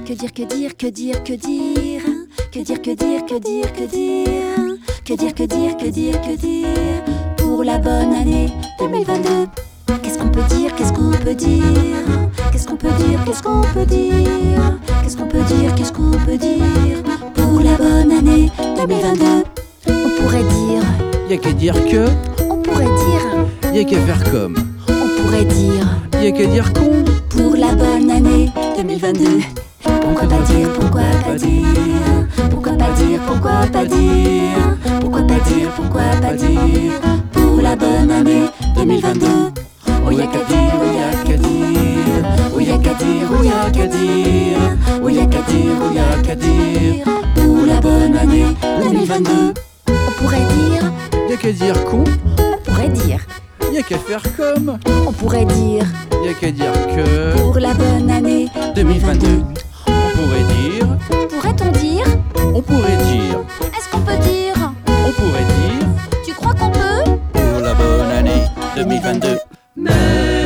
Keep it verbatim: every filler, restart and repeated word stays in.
Que dire, que dire, que dire, que dire Que dire, que dire, que dire, que dire Que dire, que dire, que dire, que dire Pour la bonne année deux mille vingt-deux. Qu'est-ce qu'on peut dire, qu'est-ce qu'on peut dire Qu'est-ce qu'on peut dire, qu'est-ce qu'on peut dire Qu'est-ce qu'on peut dire, qu'est-ce qu'on peut dire Pour la bonne année deux mille vingt-deux. On pourrait dire Y'a qu'à dire que, On pourrait dire y'a qu'à faire comme, On pourrait dire y'a qu'à dire con. Pour la bonne année deux mille vingt-deux. Pourquoi pas dire, pourquoi pas dire Pourquoi pas dire, pourquoi pas dire Pourquoi pas dire, pourquoi pas dire Pour la bonne année deux mille vingt-deux. Oh y'a qu'à dire, oh y'a qu'à dire Oh y'a qu'à dire, oh y'a qu'à dire Oh y'a qu'à dire, oh y'a qu'à dire Pour la bonne année deux mille vingt-deux. On pourrait dire Y'a qu'à dire con, On pourrait dire y'a qu'à faire comme, On pourrait dire y'a qu'à dire que Pour la bonne année deux mille vingt-deux. On pourrait dire, Pourrait-on dire on pourrait dire, Est-ce qu'on peut dire on pourrait dire Tu crois qu'on peut pour la bonne année deux mille vingt-deux. Mais